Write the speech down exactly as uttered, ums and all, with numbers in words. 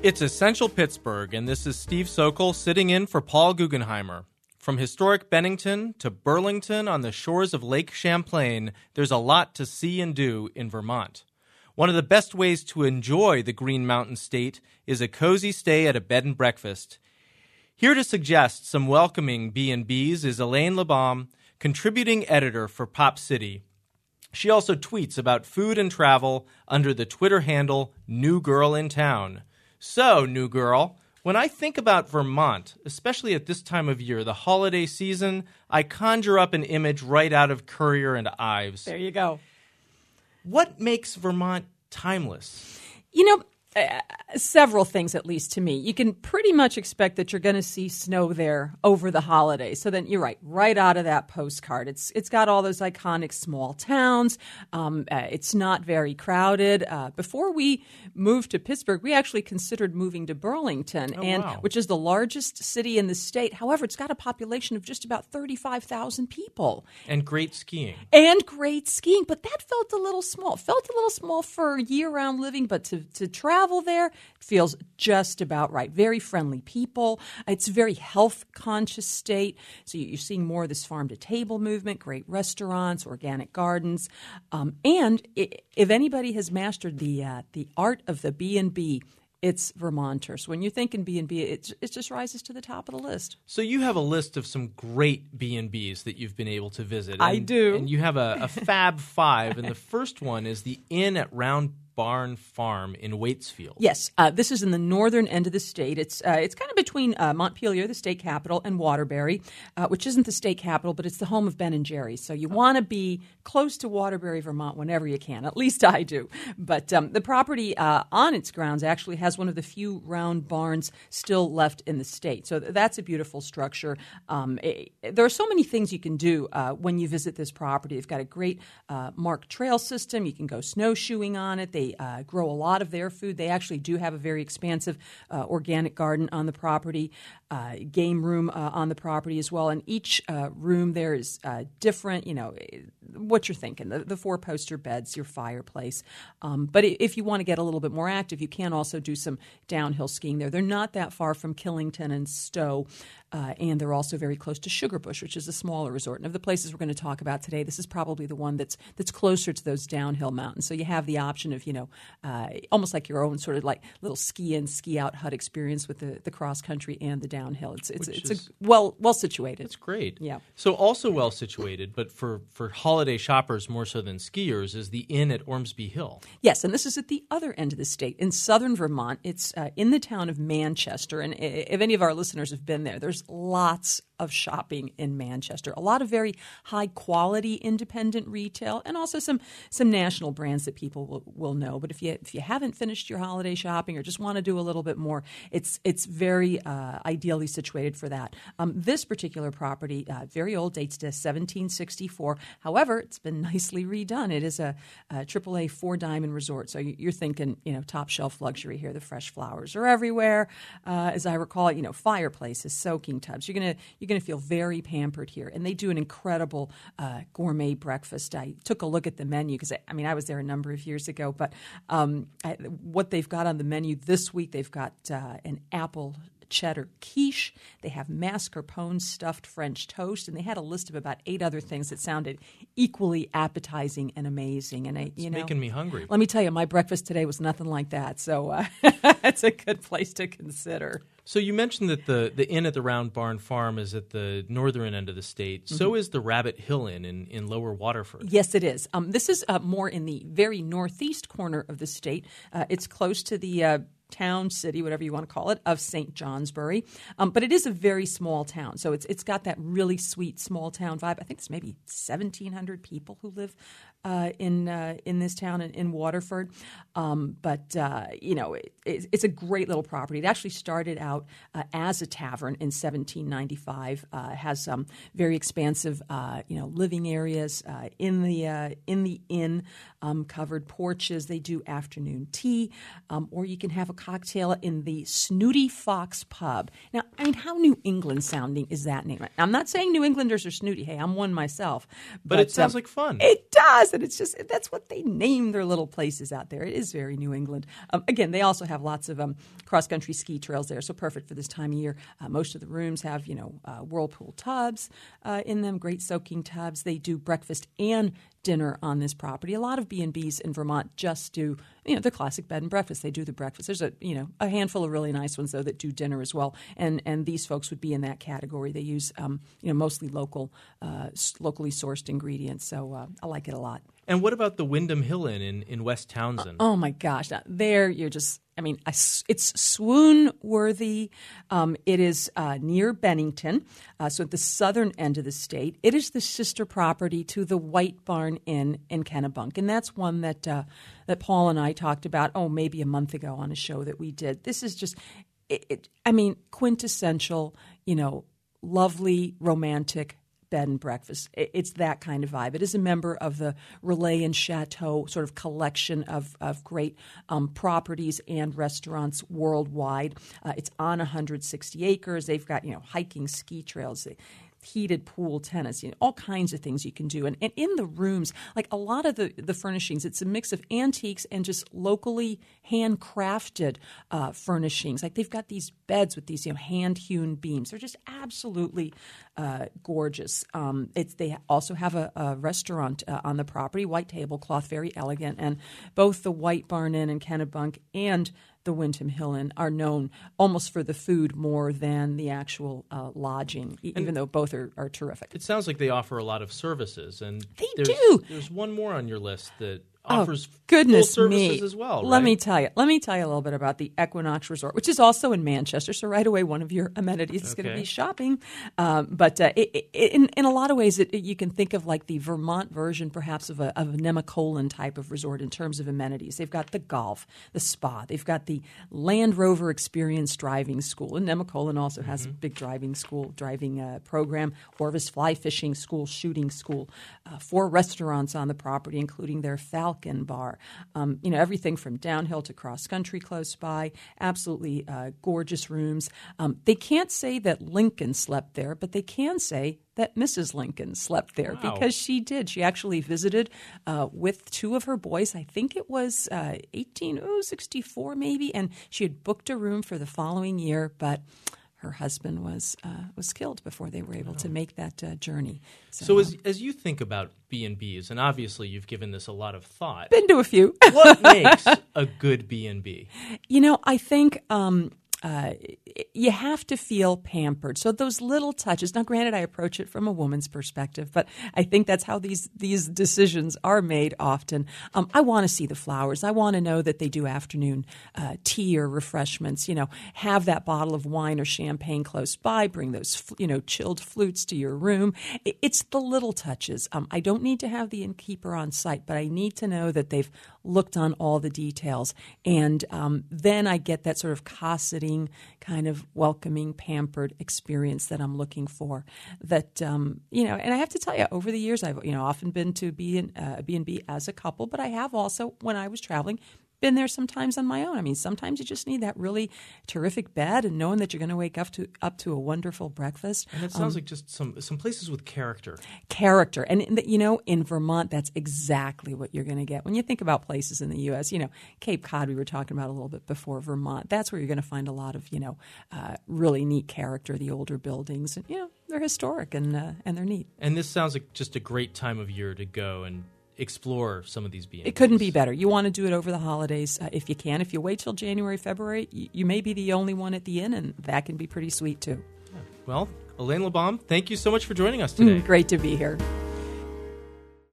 It's Essential Pittsburgh, and this is Steve Sokol sitting in for Paul Guggenheimer. From historic Bennington to Burlington on the shores of Lake Champlain, there's a lot to see and do in Vermont. One of the best ways to enjoy the Green Mountain State is a cozy stay at a bed and breakfast. Here to suggest some welcoming B and B's is Elaine LeBaum, contributing editor for Pop City. She also tweets about food and travel under the Twitter handle New Girl in Town. So, New Girl, when I think about Vermont, especially at this time of year, the holiday season, I conjure up an image right out of Currier and Ives. There you go. What makes Vermont timeless? You know, uh, several things, at least to me. You can pretty much expect that you're going to see snow there over the holidays. So then you're right, right out of that postcard. It's It's got all those iconic small towns. Um, uh, it's not very crowded. Uh, before we moved to Pittsburgh, we actually considered moving to Burlington, oh, and wow. which is the largest city in the state. However, it's got a population of just about thirty-five thousand people. And great skiing. And great skiing, but that felt a little small. Felt a little small for year-round living, but to, to travel there, it feels just about right. Very friendly people. It's a very health-conscious state, so you're seeing more of this farm-to-table movement, great restaurants, organic gardens. Um, and if anybody has mastered the uh, the art of the B and B, it's Vermonters. When you're thinking B and B, it, it just rises to the top of the list. So you have a list of some great B and B's that you've been able to visit. I and, do. And you have a, a Fab Five, and the first one is the Inn at Round Barn Farm in Waitsfield. Yes, uh, this is in the northern end of the state. It's uh, it's kind of between uh, Montpelier, the state capital, and Waterbury, uh, which isn't the state capital, but it's the home of Ben and Jerry's. So you want to be close to Waterbury, Vermont, whenever you can. At least I do. But um, the property uh, on its grounds actually has one of the few round barns still left in the state. So th- that's a beautiful structure. Um, it, there are so many things you can do uh, when you visit this property. They've got a great uh, marked trail system. You can go snowshoeing on it. They They uh, grow a lot of their food. They actually do have a very expansive uh, organic garden on the property, uh, game room uh, on the property as well. And each uh, room there is uh, different, you know, what you're thinking, the, the four-poster beds, your fireplace. Um, but if you want to get a little bit more active, you can also do some downhill skiing there. They're not that far from Killington and Stowe, uh, and they're also very close to Sugarbush, which is a smaller resort. And of the places we're going to talk about today, this is probably the one that's that's closer to those downhill mountains. So you have the option of, you know, uh, almost like your own sort of like little ski-in, ski-out hut experience with the, the cross-country and the downhill. It's it's, it's is, a well well situated. It's great. Yeah. So also well situated, but for, for holiday shoppers more so than skiers, is the Inn at Ormsby Hill. Yes, and this is at the other end of the state in southern Vermont. It's uh, in the town of Manchester, and if any of our listeners have been there, there's lots of shopping in Manchester. A lot of very high-quality independent retail, and also some some national brands that people will, will know. But if you if you haven't finished your holiday shopping or just want to do a little bit more, it's it's very uh, ideally situated for that. Um, this particular property, uh, very old, dates to seventeen sixty-four. However, it's been nicely redone. It is a, a triple A four-diamond resort, so you're thinking, you know, top-shelf luxury here. The fresh flowers are everywhere. Uh, as I recall, you know, fireplaces, soaking tubs. You're gonna you're gonna feel very pampered here, and they do an incredible uh, gourmet breakfast. I took a look at the menu because I, I mean I was there a number of years ago, but um, I, what they've got on the menu this week, they've got uh, an apple cheddar quiche. They have mascarpone stuffed French toast, and they had a list of about eight other things that sounded equally appetizing and amazing. And I, you it's know, making me hungry. Let me tell you, my breakfast today was nothing like that. So uh, it's a good place to consider. So you mentioned that the, the Inn at the Round Barn Farm is at the northern end of the state. Mm-hmm. So is the Rabbit Hill Inn in, in Lower Waterford. Yes, it is. Um, this is uh, more in the very northeast corner of the state. Uh, it's close to the uh, town, city, whatever you want to call it, of Saint Johnsbury. Um, but it is a very small town. So it's it's got that really sweet small town vibe. I think there's maybe seventeen hundred people who live uh, in uh, in this town in, in Waterford. Um, but, uh, you know, it, it, it's a great little property. It actually started out uh, as a tavern in seventeen ninety-five. Uh, it has some very expansive, uh, you know, living areas uh, in the uh, in the inn, um, covered porches. They do afternoon tea, um, or you can have a cocktail in the Snooty Fox Pub. Now, I mean, how New England sounding is that name? I'm not saying New Englanders are snooty. Hey, I'm one myself. But, but it sounds um, like fun. It does. Listen, it's just that's what they name their little places out there. It is very New England. Um, again, they also have lots of um, cross-country ski trails there, so perfect for this time of year. Uh, most of the rooms have, you know, uh, whirlpool tubs uh, in them, great soaking tubs. They do breakfast and dinner on this property. A lot of B and Bs in Vermont just do, you know, the classic bed and breakfast. They do the breakfast. There's a, you know, a handful of really nice ones, though, that do dinner as well. And and these folks would be in that category. They use, um, you know, mostly local, uh, locally sourced ingredients. So uh, I like it a lot. And what about the Windham Hill Inn in, in West Townsend? Uh, oh, my gosh. Now, there you're just, I mean, I, it's swoon-worthy. Um, it is uh, near Bennington, uh, so at the southern end of the state. It is the sister property to the White Barn Inn in Kennebunk, and that's one that uh, that Paul and I talked about, oh, maybe a month ago on a show that we did. This is just, it, it, I mean, quintessential, you know, lovely, romantic bed and breakfast. It's that kind of vibe. It is a member of the Relais and Chateau sort of collection of, of great um, properties and restaurants worldwide. Uh, it's on one hundred sixty acres. They've got, you know, hiking, ski trails, heated pool, tennis, you know, all kinds of things you can do. And, and in the rooms, like a lot of the, the furnishings, it's a mix of antiques and just locally handcrafted uh, furnishings. Like they've got these beds with these, you know, hand-hewn beams. They're just absolutely uh, gorgeous. Um, it's they also have a, a restaurant uh, on the property, white tablecloth, very elegant. And both the White Barn Inn in Kennebunk and the Windham Hill Inn are known almost for the food more than the actual uh, lodging, e- even though both are, are terrific. It sounds like they offer a lot of services. And they there's, do. There's one more on your list that offers oh, goodness full services me. as well, right? Let me tell you. Let me tell you a little bit about the Equinox Resort, which is also in Manchester. So right away, one of your amenities is okay. going to be shopping. Um, but uh, it, it, in, in a lot of ways, it, it, you can think of like the Vermont version, perhaps, of a, of a Nemacolin type of resort in terms of amenities. They've got the golf, the spa. They've got the Land Rover Experience Driving School. And Nemacolin also mm-hmm. has a big driving school, driving uh, program, Orvis Fly Fishing School, Shooting School, uh, four restaurants on the property, including their Falcon Bar. Um, you know, everything from downhill to cross-country close by, absolutely uh, gorgeous rooms. Um, they can't say that Lincoln slept there, but they can say that Missus Lincoln slept there wow. because she did. She actually visited uh, with two of her boys. I think it was uh, eighteen sixty-four maybe, and she had booked a room for the following year, but her husband was uh, was killed before they were able oh. to make that uh, journey. So, so as as you think about B and Bs, and obviously you've given this a lot of thought. Been to a few. What makes a good B and B? You know, I think um, uh, you have to feel pampered. So those little touches. Now, granted, I approach it from a woman's perspective, but I think that's how these these decisions are made often. Um, I want to see the flowers. I want to know that they do afternoon uh, tea or refreshments. You know, have that bottle of wine or champagne close by. Bring those, you know, chilled flutes to your room. It's the little touches. Um, I don't need to have the innkeeper on site, but I need to know that they've looked on all the details, and um, then I get that sort of cosseting, kind of welcoming, pampered experience that I'm looking for. That um, you know, and I have to tell you, over the years, I've you know often been to B and uh, B and B as a couple, but I have also, when I was traveling, been there sometimes on my own. I mean, sometimes you just need that really terrific bed and knowing that you're going to wake up to up to a wonderful breakfast. And it sounds um, like just some some places with character. Character. And, in the, you know, in Vermont, that's exactly what you're going to get. When you think about places in the U S, you know, Cape Cod, we were talking about a little bit before, Vermont, that's where you're going to find a lot of, you know, uh, really neat character, the older buildings. And, you know, they're historic and uh, and they're neat. And this sounds like just a great time of year to go and explore some of these B and Bs. It couldn't be better. You want to do it over the holidays uh, if you can. If you wait till January, February, you, you may be the only one at the inn, and that can be pretty sweet too. Yeah. Well, Elaine LeBaum, thank you so much for joining us today. Mm, great to be here.